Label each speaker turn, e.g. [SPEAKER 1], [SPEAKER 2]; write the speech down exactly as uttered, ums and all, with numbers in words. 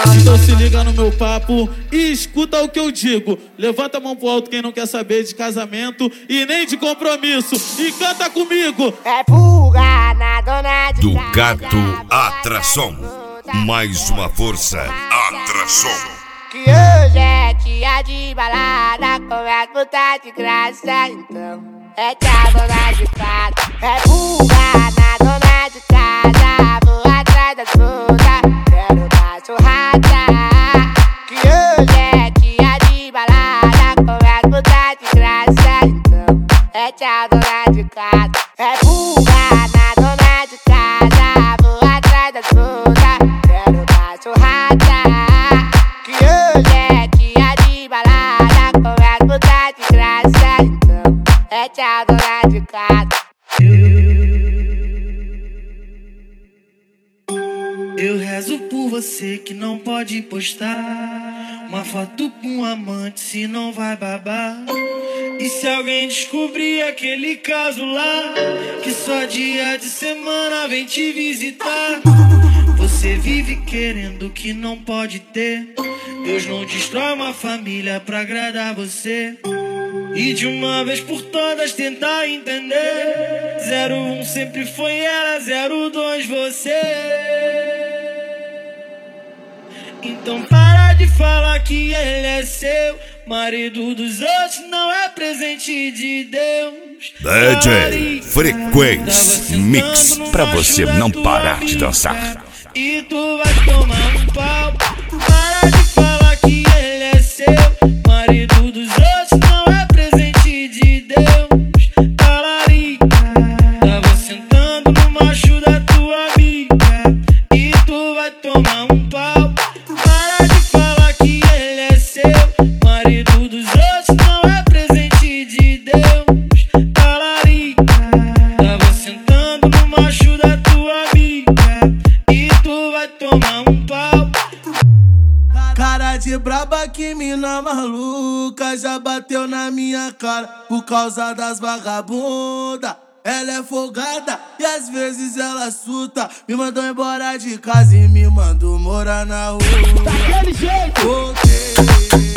[SPEAKER 1] Então se liga no meu papo e escuta o que eu digo. Levanta a mão pro alto quem não quer saber de casamento e nem de compromisso. E canta comigo.
[SPEAKER 2] É fuga na dona de
[SPEAKER 3] Ducato Atração. Mais uma força. Atração.
[SPEAKER 2] Que hoje é dia de balada, com as putas de graça, então é tia dona de casa. É fuga na dona de casa, vou atrás das putas, quero dar churrada. Que hoje é dia de balada, com as putas de graça, então é tia dona de casa. É fuga na dona de casa, vou atrás das putas, quero dar churrada. É tia dona de casa.
[SPEAKER 4] Eu rezo por você que não pode postar uma foto com um amante, se não vai babar. E se alguém descobrir aquele caso lá, que só dia de semana vem te visitar. Você vive querendo o que não pode ter. Deus não destrói uma família pra agradar você. E de uma vez por todas tentar entender. Zero um sempre foi ela, zero dois você. Então para de falar que ele é seu. Marido dos outros não é presente de Deus.
[SPEAKER 3] D J Frequência Mix, pra você não parar de dançar.
[SPEAKER 4] E tu vai tomar um pau. Para de falar que ele é seu. Marido dos outros não é presente de Deus. Talarica, tava sentando no macho da tua amiga. E tu vai tomar um pau. Para de falar que ele é seu. Marido dos outros não é presente de Deus. Talarica, tava sentando no macho da tua amiga. E tu vai tomar um pau.
[SPEAKER 5] Cara de braba, que mina maluca, já bateu na minha cara por causa das vagabundas. Ela é folgada e às vezes ela surta. Me mandou embora de casa e me mandou morar na rua.
[SPEAKER 1] Daquele jeito.
[SPEAKER 5] Voltei.